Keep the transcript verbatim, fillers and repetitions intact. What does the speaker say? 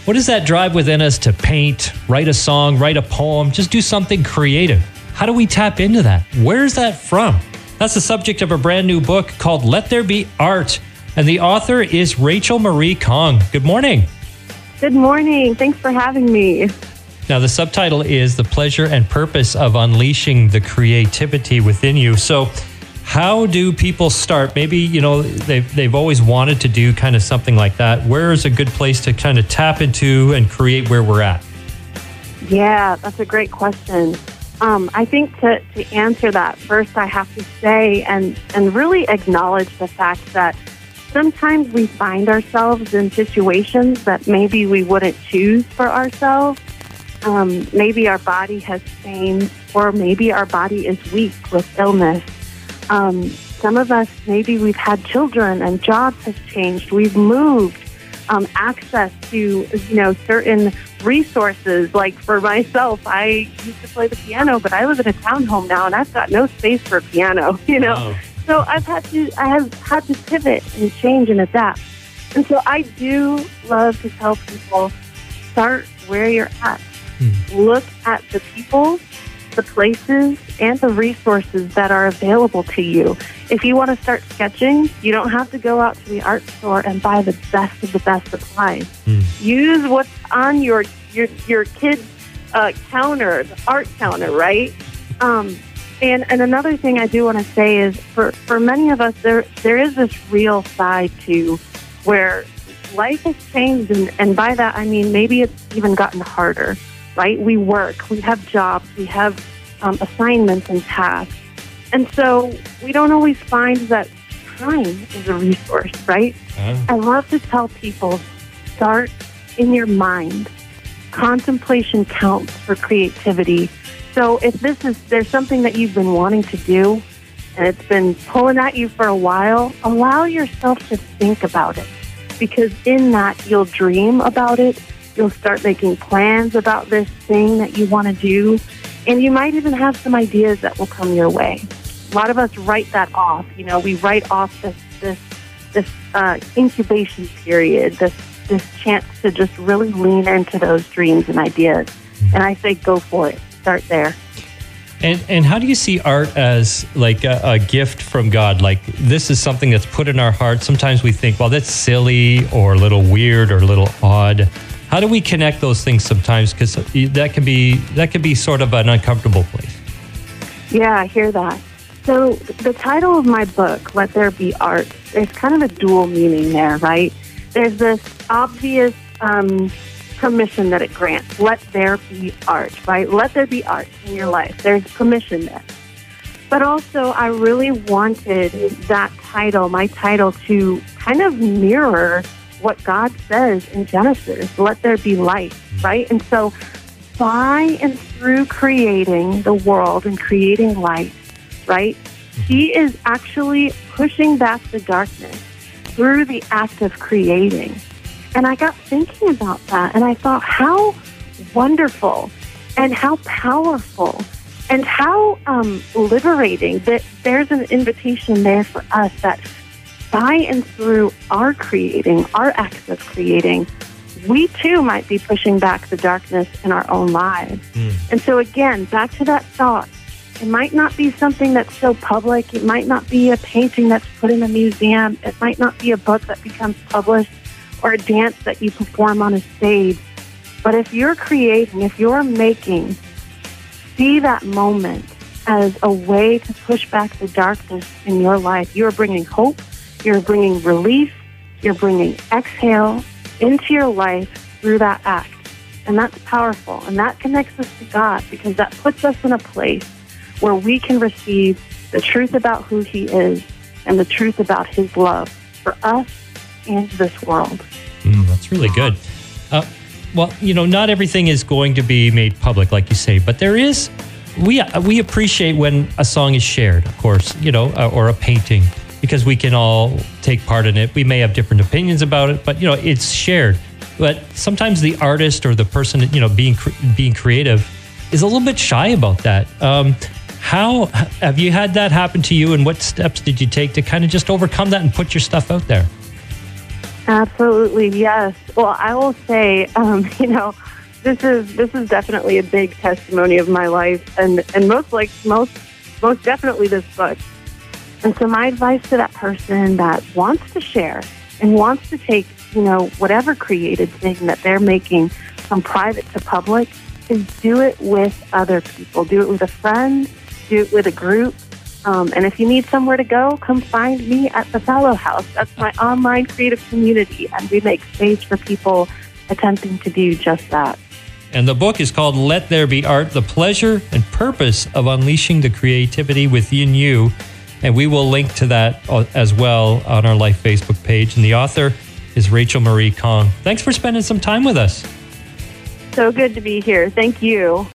What is that drive within us to paint, write a song, write a poem, just do something creative? How do we tap into that? Where's that from? That's the subject of a brand new book called Let There Be Art. And the author is Rachel Marie Kong. Good morning. Good morning. Thanks for having me. Now, the subtitle is The Pleasure and Purpose of Unleashing the Creativity Within You. So how do people start? Maybe, you know, they've, they've always wanted to do kind of something like that. Where is a good place to kind of tap into and create where we're at? Yeah, that's a great question. Um, I think to, to answer that, first I have to say and, and really acknowledge the fact that sometimes we find ourselves in situations that maybe we wouldn't choose for ourselves. Um, maybe our body has pain, or maybe our body is weak with illness. Um, some of us, maybe we've had children and jobs have changed. We've moved. Um, access to, you know, certain resources. Like for myself, I used to play the piano, but I live in a townhome now, and I've got no space for a piano. You know, oh. so I've had to, I have had to pivot and change and adapt. And so I do love to tell people, start where you're at. Look at the people, the places, and the resources that are available to you. If you want to start sketching, you don't have to go out to the art store and buy the best of the best supplies. Mm. Use what's on your your your kid's uh, counter, the art counter, right? Um, and and another thing I do want to say is, for, for many of us, there there is this real side to where life has changed, and, and by that I mean maybe it's even gotten harder. Right? We work, we have jobs, we have um, assignments and tasks. And so we don't always find that time is a resource, right? Uh. I love to tell people, start in your mind. Contemplation counts for creativity. So if this is, there's something that you've been wanting to do and it's been pulling at you for a while, allow yourself to think about it. Because in that, you'll dream about it. You'll start making plans about this thing that you want to do, and you might even have some ideas that will come your way. A lot of us write that off. You know, we write off this this this uh, incubation period, this this chance to just really lean into those dreams and ideas. And I say, go for it. Start there. And and how do you see art as like a, a gift from God? Like, this is something that's put in our heart. Sometimes we think, well, that's silly or a little weird or a little odd. How do we connect those things sometimes? Because that can be that can be sort of an uncomfortable place. Yeah, I hear that. So the title of my book, Let There Be Art, there's kind of a dual meaning there, right? There's this obvious um, permission that it grants. Let there be art, right? Let there be art in your life. There's permission there. But also, I really wanted that title, my title, to kind of mirror what God says in Genesis, let there be light, right? And so by and through creating the world and creating light, right, he is actually pushing back the darkness through the act of creating. And I got thinking about that, and I thought, how wonderful and how powerful and how um, liberating that there's an invitation there for us that by and through our creating, our acts of creating, we too might be pushing back the darkness in our own lives. Mm. And so again, back to that thought, it might not be something that's so public. It might not be a painting that's put in a museum. It might not be a book that becomes published or a dance that you perform on a stage. But if you're creating, if you're making, see that moment as a way to push back the darkness in your life. You're bringing hope. You're bringing relief, you're bringing exhale into your life through that act. And that's powerful. And that connects us to God, because that puts us in a place where we can receive the truth about who he is and the truth about his love for us and this world. Mm, that's really good. Uh, well, you know, not everything is going to be made public, like you say, but there is, we, we appreciate when a song is shared, of course, you know, uh, or a painting, because we can all take part in it. We may have different opinions about it, but, you know, it's shared. But sometimes the artist or the person, you know, being being creative is a little bit shy about that. Um, how have you had that happen to you, and what steps did you take to kind of just overcome that and put your stuff out there? Absolutely, yes. Well, I will say, um, you know, this is this is definitely a big testimony of my life, and and most like most most definitely this book. And so, my advice to that person that wants to share and wants to take, you know, whatever creative thing that they're making from private to public is do it with other people. Do it with a friend. Do it with a group. Um, and if you need somewhere to go, come find me at the Fellow House. That's my online creative community, and we make space for people attempting to do just that. And the book is called Let There Be Art, The Pleasure and Purpose of Unleashing the Creativity Within You. And we will link to that as well on our Life Facebook page. And the author is Rachel Marie Kong. Thanks for spending some time with us. So good to be here. Thank you.